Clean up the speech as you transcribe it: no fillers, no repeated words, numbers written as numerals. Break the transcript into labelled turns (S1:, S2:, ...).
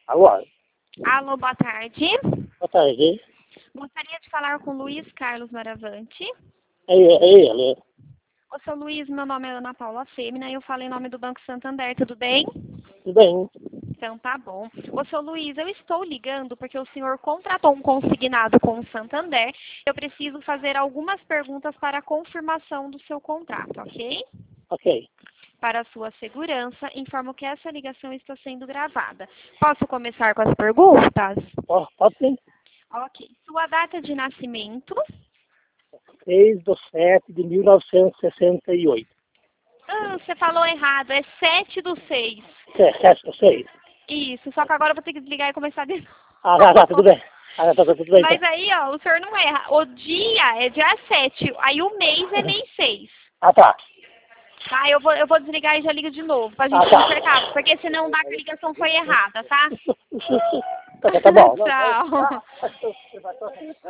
S1: Alô?
S2: Alô, boa tarde.
S1: Boa tarde.
S2: Gostaria de falar com Luiz Carlos Maravante.
S1: É ele.
S2: Ô, seu Luiz, meu nome é Ana Paula Fêmina e eu falo em nome do Banco Santander, tudo bem?
S1: Tudo bem?
S2: Então tá bom. Ô, seu Luiz, eu estou ligando porque o senhor contratou um consignado com o Santander. Eu preciso fazer algumas perguntas para a confirmação do seu contrato, ok?
S1: Ok.
S2: Para a sua segurança, informo que essa ligação está sendo gravada. Posso começar com as perguntas?
S1: Pode sim.
S2: Ok. Sua data de nascimento?
S1: 6/7/1968.
S2: Você falou errado. É 7/6.
S1: 7/6.
S2: Isso. Só que agora eu vou ter que desligar e começar de novo.
S1: Tá, tudo bem. Tá tudo bem,
S2: Mas
S1: então.
S2: aí, ó, o senhor não erra. O dia é dia 7. Aí o mês é mês 6.
S1: Tá.
S2: Tá? Eu vou desligar e já ligo de novo. Pra gente
S1: Tá.
S2: consertar. Porque senão dá que a ligação foi errada, tá?
S1: Tá bom.
S2: Tchau.